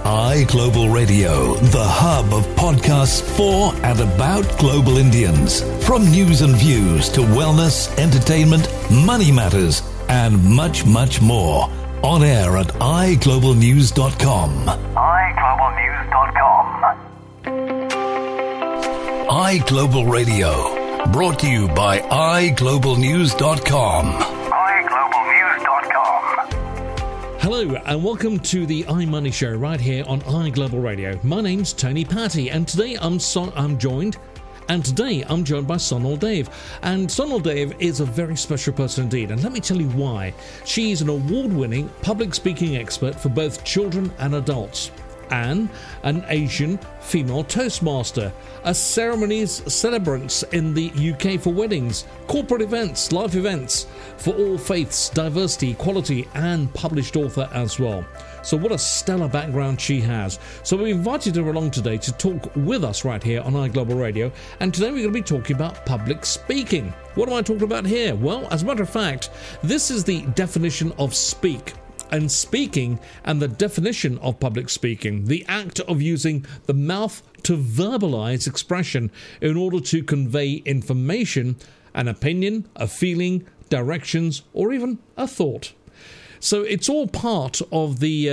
iGlobal Radio, the hub of podcasts for and about global Indians. From news and views to wellness, entertainment, money matters, and much, much more. On air at iglobalnews.com. iGlobal Radio, brought to you by iglobalnews.com. Hello and welcome to the iMoney Show right here on iGlobal Radio. My name's Tony Patty and today I'm joined by Sonal Dave. And Sonal Dave is a very special person indeed, and let me tell you why. She's an award-winning public speaking expert for both children and adults, and an Asian female Toastmaster, a ceremonies celebrant in the UK for weddings, corporate events, live events for all faiths, diversity, equality, and published author as well. So what a stellar background she has. So we invited her along today to talk with us right here on iGlobal Radio, and today we're going to be talking about public speaking. What am I talking about here? Well, as a matter of fact, this is the definition of speak. And speaking, and the definition of public speaking, the act of using the mouth to verbalize expression in order to convey information, an opinion, a feeling, directions, or even a thought. So it's all part of the,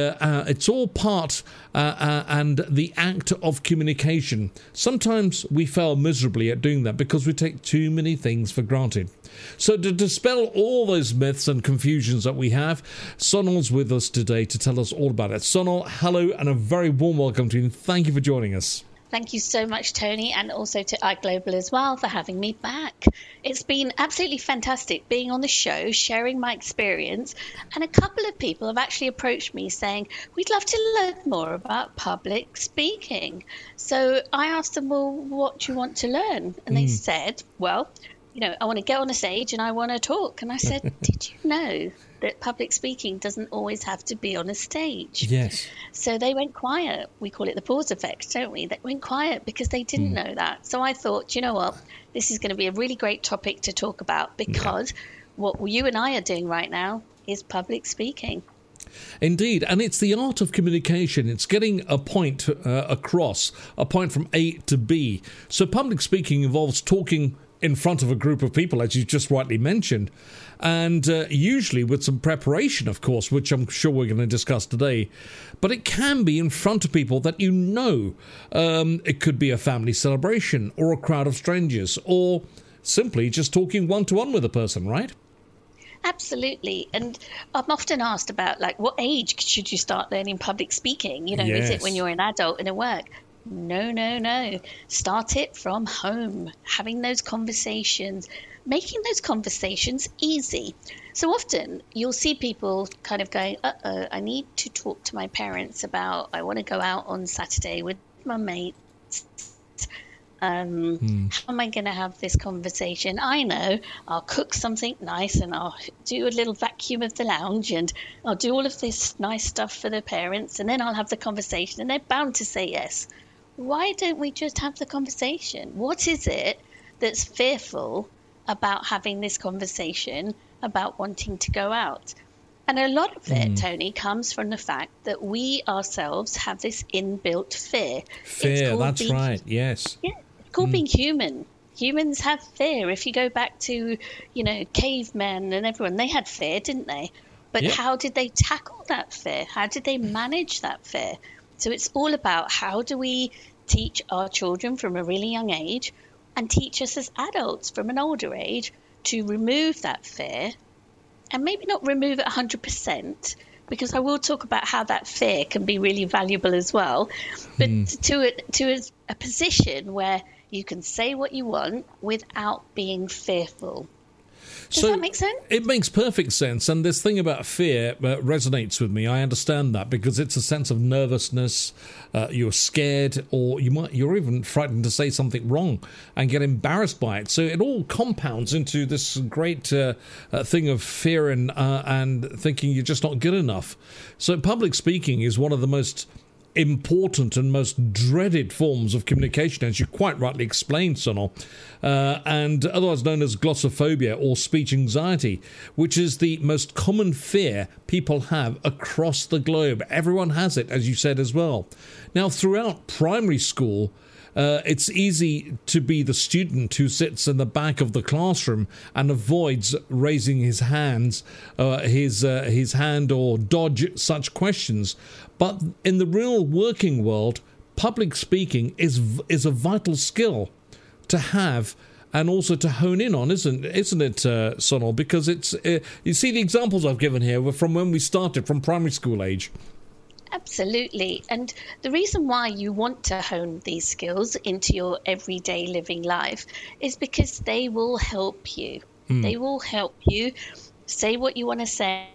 and the act of communication. Sometimes we fail miserably at doing that because we take too many things for granted. So to dispel all those myths and confusions that we have, Sonal's with us today to tell us all about it. Sonal, hello, and a very warm welcome to you. Thank you for joining us. Thank you so much, Tony, and also to iGlobal as well for having me back. It's been absolutely fantastic being on the show, sharing my experience, and a couple of people have actually approached me saying, we'd love to learn more about public speaking. So I asked them, well, what do you want to learn? And they said, well, I want to get on a stage and I want to talk. And I said, did you know that public speaking doesn't always have to be on a stage? Yes. So they went quiet. We call it the pause effect, don't we? They went quiet because they didn't know that. So I thought, you know what? This is going to be a really great topic to talk about because what you and I are doing right now is public speaking. Indeed, and it's the art of communication. It's getting a point across, a point from A to B. So public speaking involves talking in front of a group of people, as you just rightly mentioned, and usually with some preparation, of course, which I'm sure we're going to discuss today. But it can be in front of people that you know. It could be a family celebration or a crowd of strangers or simply just talking one-to-one with a person, right? Absolutely. And I'm often asked about, what age should you start learning public speaking? Is it when you're an adult in a work? No. Start it from home, having those conversations, making those conversations easy. So often you'll see people kind of going, I need to talk to my parents about, I want to go out on Saturday with my mates. How am I going to have this conversation? I know I'll cook something nice and I'll do a little vacuum of the lounge and I'll do all of this nice stuff for the parents, and then I'll have the conversation and they're bound to say yes. Why don't we just have the conversation? What is it that's fearful about having this conversation about wanting to go out? And a lot of it, Tony, comes from the fact that we ourselves have this inbuilt fear. Fear, that's right, yes. Yeah, it's called being human. Humans have fear. If you go back to, cavemen and everyone, they had fear, didn't they? But how did they tackle that fear? How did they manage that fear? So it's all about how do we teach our children from a really young age and teach us as adults from an older age to remove that fear, and maybe not remove it 100%, because I will talk about how that fear can be really valuable as well, but to a position where you can say what you want without being fearful. Does that make sense? It makes perfect sense. And this thing about fear resonates with me. I understand that because it's a sense of nervousness. You're scared, or you're even frightened to say something wrong and get embarrassed by it. So it all compounds into this great thing of fear and thinking you're just not good enough. So public speaking is one of the most important and most dreaded forms of communication, as you quite rightly explained, Sonal, and otherwise known as glossophobia or speech anxiety, which is the most common fear people have across the globe. Everyone has it, as you said as well. Now, throughout primary school, it's easy to be the student who sits in the back of the classroom and avoids raising his hand or dodge such questions. But in the real working world, public speaking is a vital skill to have and also to hone in on, isn't it, Sonal? Because it's you see the examples I've given here were from when we started, from primary school age. Absolutely. And the reason why you want to hone these skills into your everyday living life is because they will help you. They will help you say what you want to say,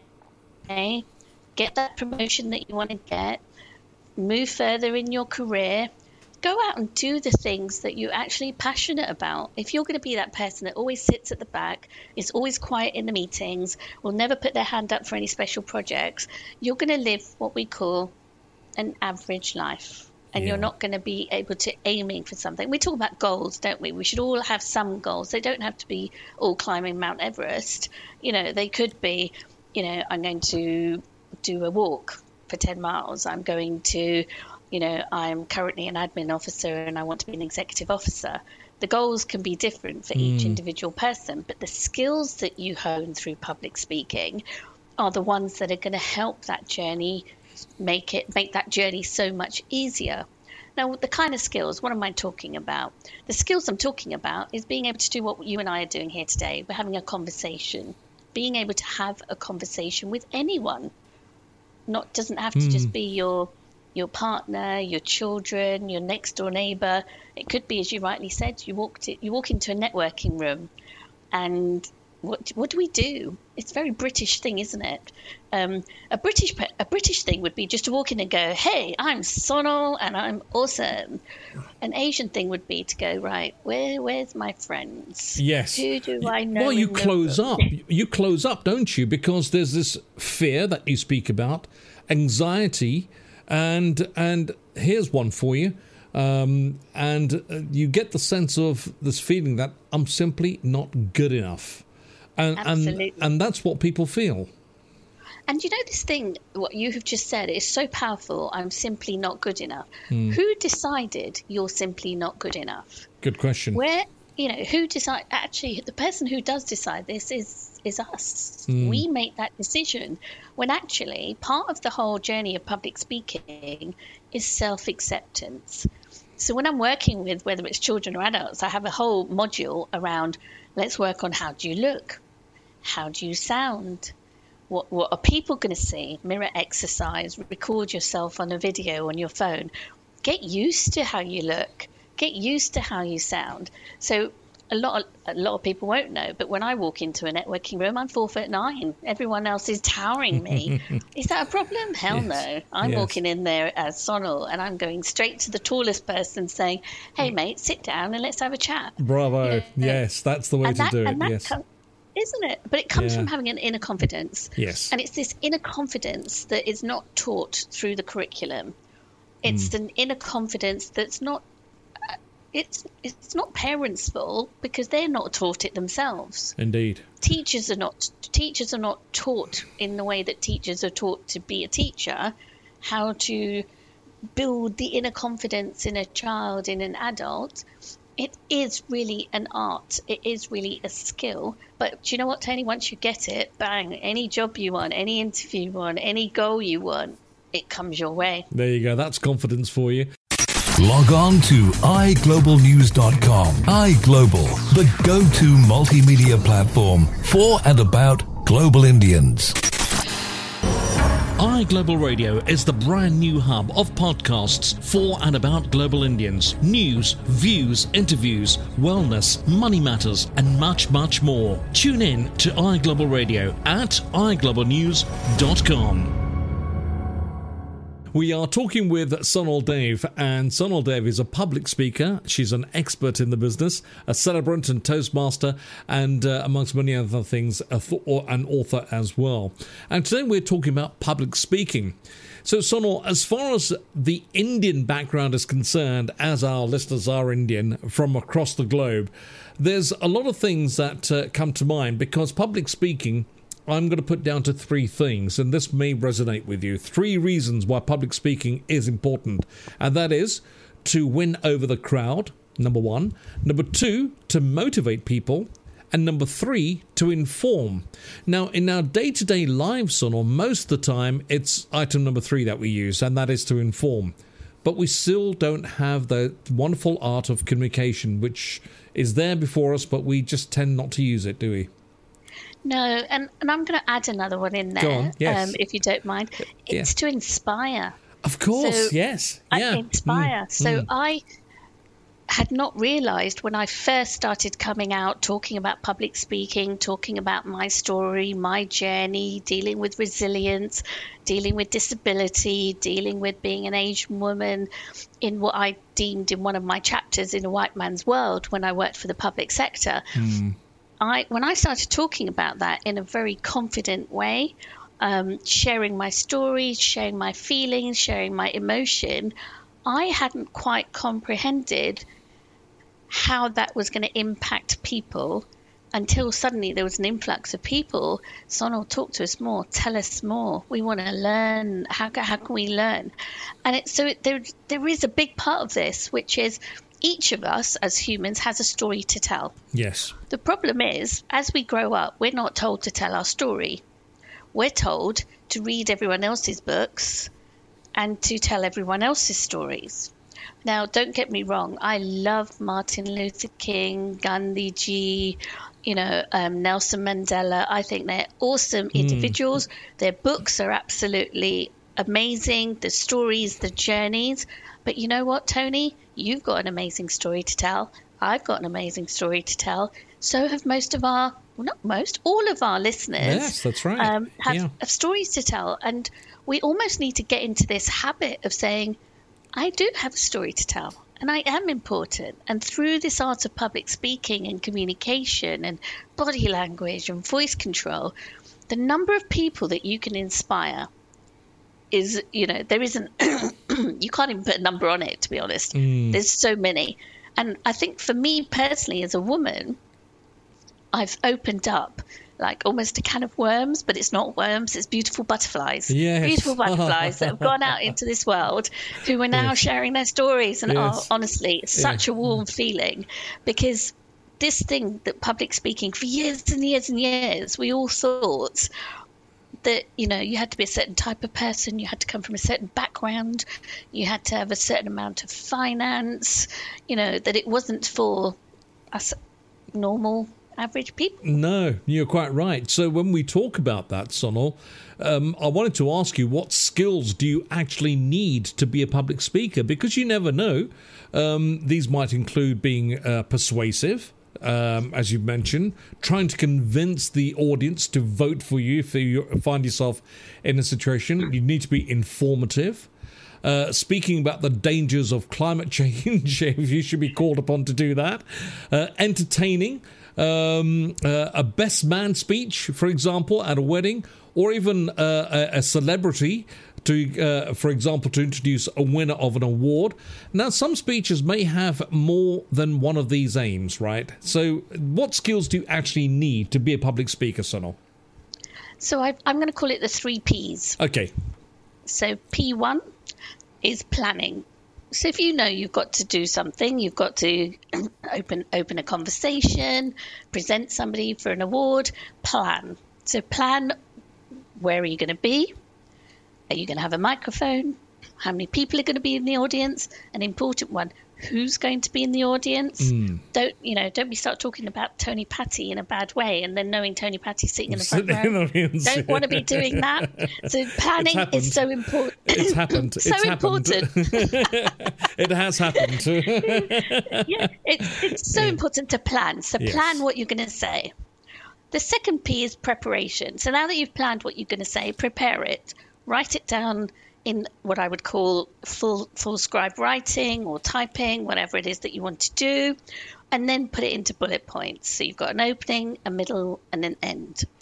get that promotion that you want to get, move further in your career, go out and do the things that you're actually passionate about. If you're going to be that person that always sits at the back, is always quiet in the meetings, will never put their hand up for any special projects, you're going to live what we call an average life. And you're not going to be able to aiming for something. We talk about goals, don't we? We should all have some goals. They don't have to be all climbing Mount Everest. You know, they could be, you know, I'm going to do a walk for 10 miles. I'm going to, you know, I'm currently an admin officer and I want to be an executive officer. The goals can be different for each individual person, but the skills that you hone through public speaking are the ones that are going to help that journey, make that journey so much easier. Now, the kind of skills, what am I talking about? The skills I'm talking about is being able to do what you and I are doing here today. We're having a conversation, being able to have a conversation with anyone. Doesn't have to just be your partner, your children, your next door neighbour. It could be, as you rightly said, you walk into a networking room, and what do we do? It's a very British thing, isn't it? A British thing would be just to walk in and go, "Hey, I'm Sonal and I'm awesome." An Asian thing would be to go, "Right, where's my friends? Yes. Who do I know?" Well, you close up. You close up, don't you? Because there's this fear that you speak about, anxiety, and here's one for you. And you get the sense of this feeling that I'm simply not good enough. And that's what people feel. And you know, this thing, what you have just said, is so powerful. I'm simply not good enough. Who decided you're simply not good enough? Good question. Who decide? Actually, the person who does decide this is us. We make that decision, when actually part of the whole journey of public speaking is self-acceptance. So when I'm working with, whether it's children or adults, I have a whole module around, let's work on how do you look? How do you sound? What are people going to see? Mirror exercise, record yourself on a video on your phone. Get used to how you look. Get used to how you sound. So a lot of people won't know, but when I walk into a networking room, I'm 4'9". Everyone else is towering me. Is that a problem? Hell no. I'm walking in there as Sonal, and I'm going straight to the tallest person saying, "Hey mate, sit down and let's have a chat." Bravo. Yes, that's the way to do it. Yes. Isn't it? But it comes from having an inner confidence. Yes. And it's this inner confidence that is not taught through the curriculum. It's an inner confidence that's not it's not parents' fault, because they're not taught it themselves. Indeed. Teachers are not taught in the way that teachers are taught to be a teacher, how to build the inner confidence in a child, in an adult. It is really an art. It is really a skill. But do you know what, Tony? Once you get it, bang, any job you want, any interview you want, any goal you want, it comes your way. There you go. That's confidence for you. Log on to iglobalnews.com. iGlobal, the go-to multimedia platform for and about global Indians. iGlobal Radio is the brand new hub of podcasts for and about global Indians. News, views, interviews, wellness, money matters, and much, much more. Tune in to iGlobal Radio at iglobalnews.com. We are talking with Sonal Dev, and Sonal Dev is a public speaker. She's an expert in the business, a celebrant and Toastmaster, and amongst many other things, an author as well. And today we're talking about public speaking. So, Sonal, as far as the Indian background is concerned, as our listeners are Indian from across the globe, there's a lot of things that come to mind, because public speaking, I'm going to put down to 3 things, and this may resonate with you. 3 reasons why public speaking is important, and that is to win over the crowd, number 1. Number 2, to motivate people. And number 3, to inform. Now, in our day-to-day lives, Sonal, most of the time, it's item number 3 that we use, and that is to inform. But we still don't have the wonderful art of communication, which is there before us, but we just tend not to use it, do we? No, and I'm going to add another one in there, Go on, yes. If you don't mind. It's to inspire. Of course, So, yes. Yeah. Inspire. I had not realised when I first started coming out, talking about public speaking, talking about my story, my journey, dealing with resilience, dealing with disability, dealing with being an Asian woman in what I deemed in one of my chapters in a white man's world when I worked for the public sector. When I started talking about that in a very confident way, sharing my story, sharing my feelings, sharing my emotion, I hadn't quite comprehended how that was going to impact people until suddenly there was an influx of people. Sonal, talk to us more, tell us more. We want to learn. How can we learn? And there is a big part of this, which is each of us as humans has a story to tell. Yes. The problem is, as we grow up, we're not told to tell our story. We're told to read everyone else's books and to tell everyone else's stories. Now, don't get me wrong. I love Martin Luther King, Gandhiji, Nelson Mandela. I think they're awesome individuals. Their books are absolutely amazing. The stories, the journeys. But you know what, Tony? You've got an amazing story to tell. I've got an amazing story to tell. So have all of our listeners. Yes, that's right. Have stories to tell. And we almost need to get into this habit of saying, I do have a story to tell, and I am important. And through this art of public speaking and communication and body language and voice control, the number of people that you can inspire is, there isn't, you can't even put a number on it, to be honest. There's so many. And I think for me personally, as a woman, I've opened up like almost a can of worms, but it's not worms, it's beautiful butterflies. Yes. Beautiful butterflies that have gone out into this world who are now sharing their stories. And honestly, it's such a warm feeling, because this thing that public speaking, for years and years and years, we all thought that, you had to be a certain type of person, you had to come from a certain background, you had to have a certain amount of finance, that it wasn't for us normal average people. No, you're quite right. So when we talk about that, Sonal, I wanted to ask you, what skills do you actually need to be a public speaker? Because you never know. These might include being persuasive, as you mentioned, trying to convince the audience to vote for you if you find yourself in a situation. You need to be informative. Speaking about the dangers of climate change, if you should be called upon to do that. Entertaining. A best man speech, for example, at a wedding, or even a celebrity to, for example, to introduce a winner of an award. Now, some speeches may have more than one of these aims, right? So what skills do you actually need to be a public speaker, Sonal? So I'm going to call it the 3 Ps. Okay. So P1 is planning. So if you've got to do something, you've got to open a conversation, present somebody for an award, plan. So plan, where are you going to be? Are you going to have a microphone? How many people are going to be in the audience? An important one, who's going to be in the audience? Don't we start talking about Tony Patty in a bad way and then knowing Tony Patty sitting in the front row. Don't want to be doing that. So planning is so important. It's happened. Important. It has happened. It's so important to plan. So plan what you're going to say. The second P is preparation. So now that you've planned what you're going to say, prepare it. Write it down in what I would call full scribe writing or typing, whatever it is that you want to do, and then put it into bullet points. So you've got an opening, a middle, and an end.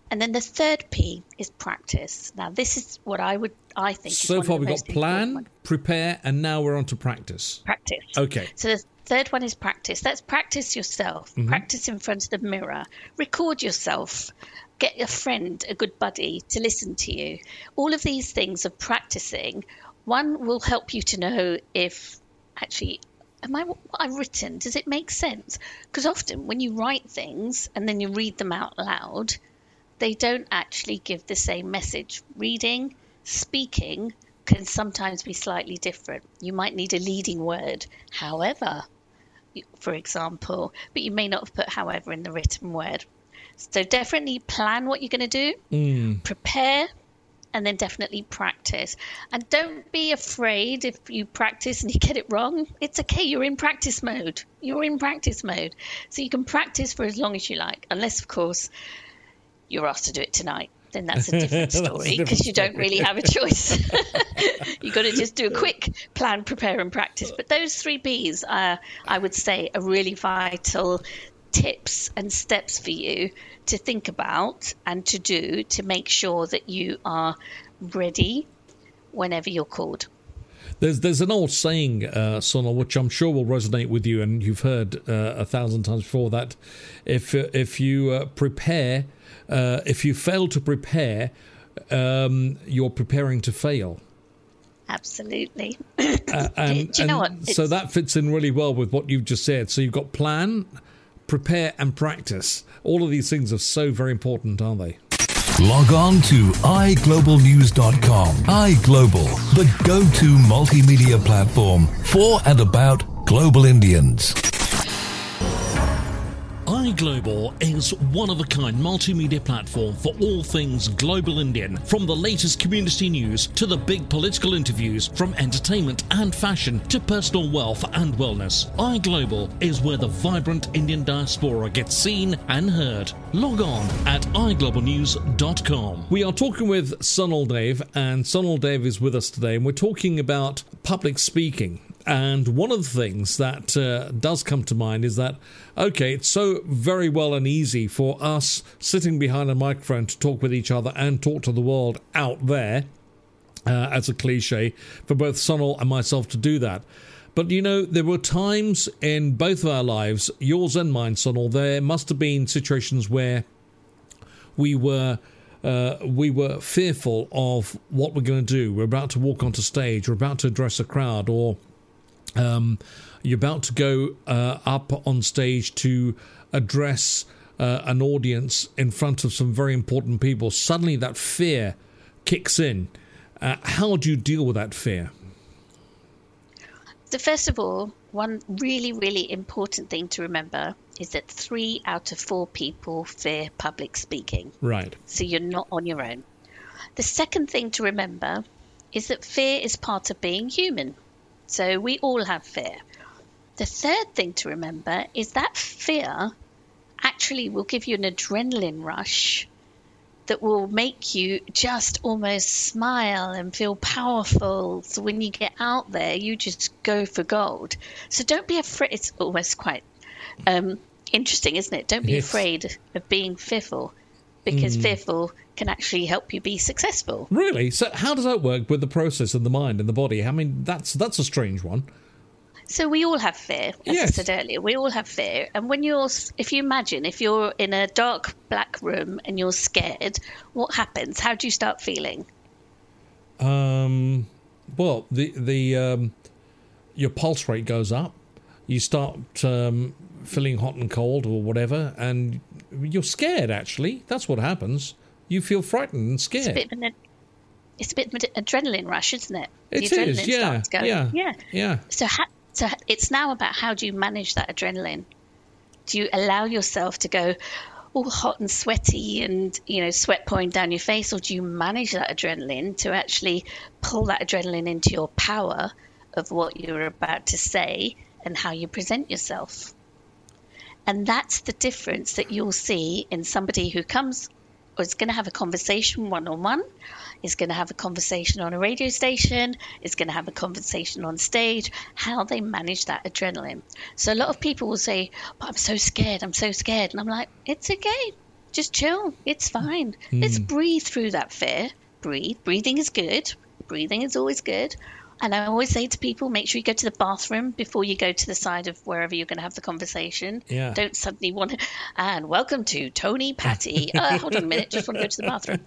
And then the third P is practice. Now, this is what I think. So far, we've got plan, prepare, and now we're on to practice. Practice. Okay. So the third one is practice. That's practice yourself. Mm-hmm. Practice in front of the mirror. Record yourself. Get a friend, a good buddy, to listen to you. All of these things of practicing, one will help you to know if actually, what I've written, does it make sense? Because often when you write things and then you read them out loud, they don't actually give the same message. Reading, speaking can sometimes be slightly different. You might need a leading word, however, for example, but you may not have put however in the written word. So definitely plan what you're going to do, prepare, and then definitely practice. And don't be afraid if you practice and you get it wrong. It's okay. You're in practice mode. So you can practice for as long as you like, unless, of course, you're asked to do it tonight. Then that's a different story because you don't really have a choice. You've got to just do a quick plan, prepare, and practice. But those 3 Bs, I would say, are really vital tips and steps for you to think about and to do to make sure that you are ready whenever you're called. There's an old saying, Sonal, which I'm sure will resonate with you, and you've heard 1,000 times before, that if you prepare, if you fail to prepare, you're preparing to fail. Absolutely. And, do you know what? So that fits in really well with what you've just said. So you've got plan, prepare, and practice. All of these things are so very important, aren't they? Log on to iglobalnews.com. iGlobal, the go-to multimedia platform for and about global Indians. iGlobal is one-of-a-kind multimedia platform for all things global Indian, from the latest community news to the big political interviews, from entertainment and fashion to personal wealth and wellness. iGlobal is where the vibrant Indian diaspora gets seen and heard. Log on at iglobalnews.com. We are talking with Sonal Dev, and Sonal Dev is with us today, and we're talking about public speaking. And one of the things that does come to mind is that, okay, it's so very well and easy for us sitting behind a microphone to talk with each other and talk to the world out there, as a cliche, for both Sonal and myself to do that. But, you know, there were times in both of our lives, yours and mine, Sonal, there must have been situations where we were fearful of what we're going to do. We're about to walk onto stage, we're about to address a crowd, or you're about to go up on stage to address an audience in front of some very important people. Suddenly that fear kicks in. How do you deal with that fear? So first of all, one really, really important thing to remember is that 3 out of 4 people fear public speaking. Right. So you're not on your own. The second thing to remember is that fear is part of being human. So we all have fear. The third thing to remember is that fear actually will give you an adrenaline rush that will make you just almost smile and feel powerful. So when you get out there, you just go for gold. So don't be afraid. It's almost quite interesting, isn't it? Don't be afraid of being fearful, because fearful can actually help you be successful. Really? So how does that work with the process in the mind and the body? I mean, that's a strange one. So we all have fear, as I said earlier. We all have fear. And if you imagine, if you're in a dark black room and you're scared, what happens? How do you start feeling? Well, your pulse rate goes up. You start feeling hot and cold or whatever, and you're scared, actually. That's what happens. You feel frightened and scared. It's a bit of an adrenaline rush, isn't it? It is, yeah. Yeah. So it's now about how do you manage that adrenaline? Do you allow yourself to go all hot and sweaty and, you know, sweat pouring down your face, or do you manage that adrenaline to actually pull that adrenaline into your power of what you're about to say and how you present yourself? And that's the difference that you'll see in somebody who comes or is going to have a conversation one-on-one, is going to have a conversation on a radio station, is going to have a conversation on stage, how they manage that adrenaline. So a lot of people will say, but I'm so scared. And I'm like, it's okay. just chill. It's fine. Let's breathe through that fear. Breathe. Breathing is good. Breathing is always good. And I always say to people, make sure you go to the bathroom before you go to the side of wherever you're going to have the conversation. Yeah. Don't suddenly want to. And welcome to Tony Patty. Hold on a minute. Just want to go to the bathroom.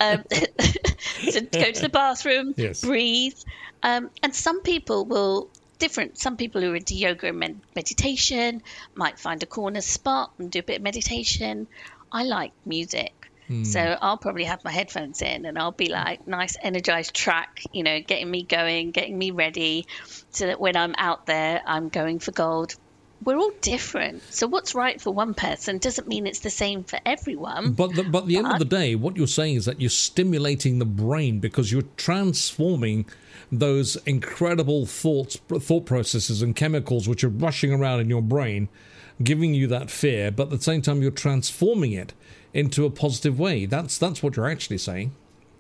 So go to the bathroom, yes. Breathe. And some people will different. Some people who are into yoga and meditation might find a corner spot and do a bit of meditation. I like music. So I'll probably have my headphones in and I'll be like, nice energized track, getting me going, getting me ready so that when I'm out there, I'm going for gold. We're all different. So what's right for one person doesn't mean it's the same for everyone. But at the end of the day, what you're saying is that you're stimulating the brain because you're transforming those incredible thought processes and chemicals which are rushing around in your brain, giving you that fear, but at the same time you're transforming it into a positive way. That's what you're actually saying.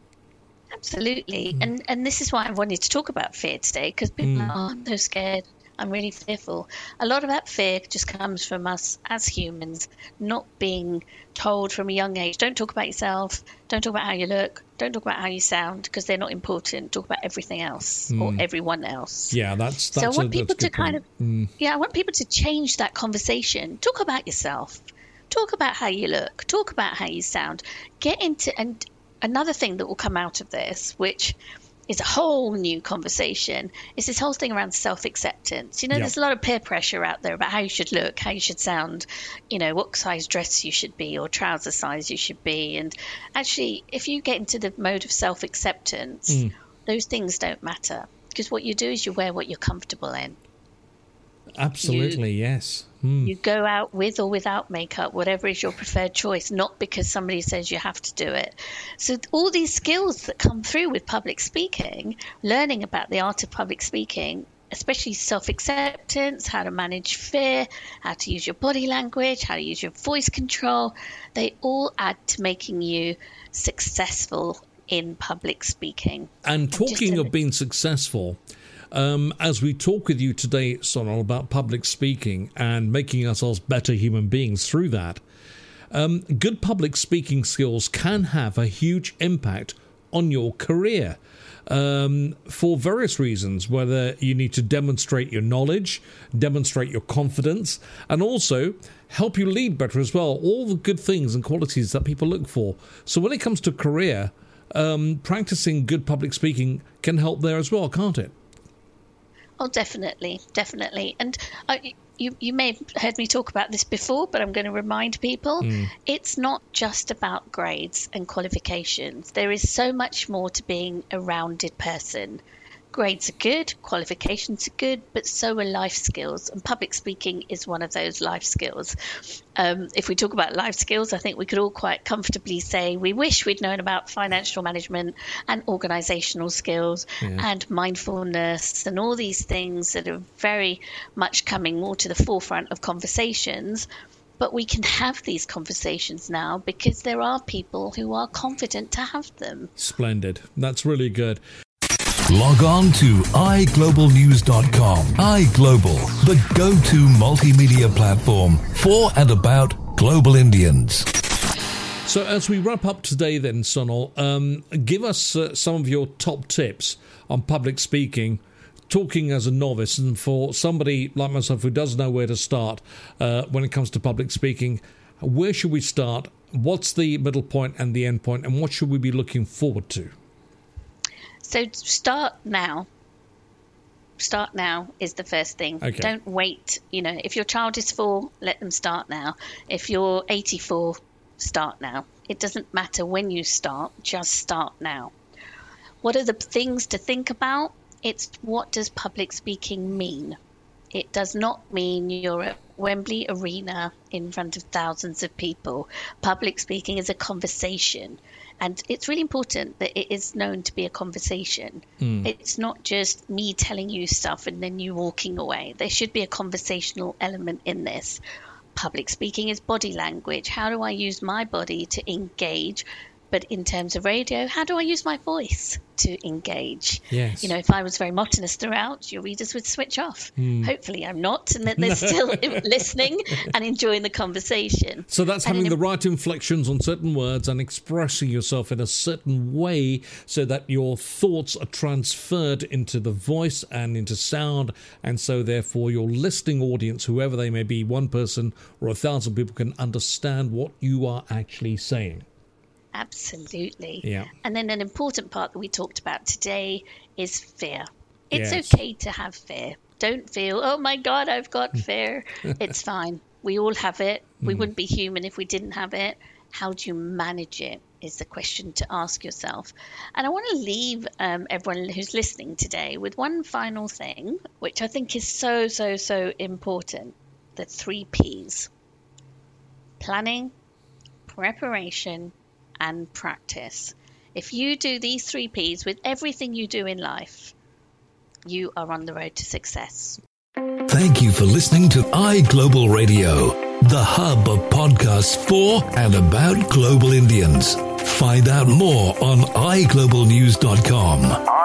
Absolutely. And this is why I wanted to talk about fear today, because people are, I'm so scared. I'm really fearful. A lot of that fear just comes from us as humans not being told from a young age, don't talk about yourself, don't talk about how you look, don't talk about how you sound, because they're not important. Talk about everything else or everyone else. Yeah, that's so I want people to kind point. of I want people to change that conversation. Talk about yourself. Talk about how you look. Talk about how you sound. Get into, and another thing that will come out of this, which is a whole new conversation, is this whole thing around self-acceptance. There's a lot of peer pressure out there about how you should look, how you should sound, what size dress you should be or trouser size you should be. And actually, if you get into the mode of self-acceptance, those things don't matter, because what you do is you wear what you're comfortable in. Absolutely, yes. You go out with or without makeup, whatever is your preferred choice, not because somebody says you have to do it. So all these skills that come through with public speaking, learning about the art of public speaking, especially self-acceptance, how to manage fear, how to use your body language, how to use your voice control, they all add to making you successful in public speaking. And talking of being successful, as we talk with you today, Sonal, about public speaking and making ourselves better human beings through that, good public speaking skills can have a huge impact on your career for various reasons, whether you need to demonstrate your knowledge, demonstrate your confidence, and also help you lead better as well. All the good things and qualities that people look for. So when it comes to career, practicing good public speaking can help there as well, can't it? Oh, definitely. And you may have heard me talk about this before, but I'm going to remind people, it's not just about grades and qualifications. There is so much more to being a rounded person. Grades are good, qualifications are good, but so are life skills. And public speaking is one of those life skills. If we talk about life skills, I think we could all quite comfortably say we wish we'd known about financial management and organizational skills and mindfulness and all these things that are very much coming more to the forefront of conversations. But we can have these conversations now because there are people who are confident to have them. Splendid. That's really good. Log on to iglobalnews.com. iGlobal, the go-to multimedia platform for and about global Indians. So as we wrap up today then, Sonal, give us some of your top tips on public speaking, talking as a novice, and for somebody like myself who doesn't know where to start when it comes to public speaking, where should we start? What's the middle point and the end point, and what should we be looking forward to? So start now. Start now is the first thing. Okay. Don't wait. If your child is 4, let them start now. If you're 84, start now. It doesn't matter when you start, just start now. What are the things to think about? It's what does public speaking mean? It does not mean you're at Wembley Arena in front of thousands of people. Public speaking is a conversation. And it's really important that it is known to be a conversation. It's not just me telling you stuff and then you walking away. There should be a conversational element in this. Public speaking is body language. How do I use my body to engage But in terms of radio, how do I use my voice to engage? Yes. You know, if I was very monotonous throughout, your readers would switch off. Hopefully I'm not, and that they're still listening and enjoying the conversation. So that's having the right inflections on certain words and expressing yourself in a certain way so that your thoughts are transferred into the voice and into sound, and so therefore your listening audience, whoever they may be, 1 person or 1,000 people, can understand what you are actually saying. Absolutely. Yeah. And then an important part that we talked about today is fear. It's Yes. okay to have fear. Don't feel, oh my God, I've got fear. It's fine. We all have it. We wouldn't be human if we didn't have it. How do you manage it is the question to ask yourself. And I want to leave everyone who's listening today with one final thing, which I think is so, so, so important. The 3 Ps. Planning, preparation, and practice. If you do these 3 Ps with everything you do in life, you are on the road to success. Thank you for listening to iGlobal Radio, the hub of podcasts for and about global Indians. Find out more on iglobalnews.com.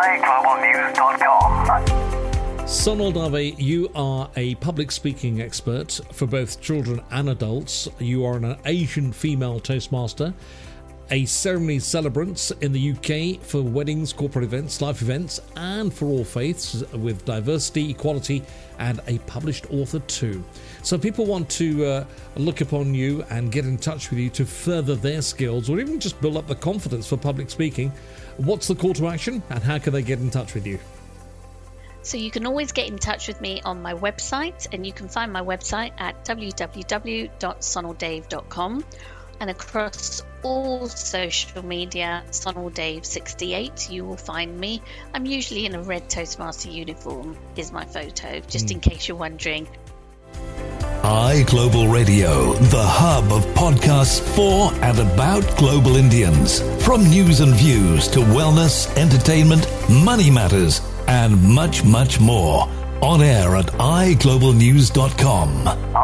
iglobalnews.com. Sonal Dave, you are a public speaking expert for both children and adults. You are an Asian female Toastmaster, a ceremony celebrant in the UK for weddings, corporate events, life events, and for all faiths with diversity, equality, and a published author too. So people want to look upon you and get in touch with you to further their skills or even just build up the confidence for public speaking. What's the call to action and how can they get in touch with you? So you can always get in touch with me on my website, and you can find my website at www.sonaldave.com. And across all social media, SonalDave68, you will find me. I'm usually in a red Toastmaster uniform, is my photo, just in case you're wondering. iGlobal Radio, the hub of podcasts for and about global Indians. From news and views to wellness, entertainment, money matters, and much, much more. On air at iglobalnews.com.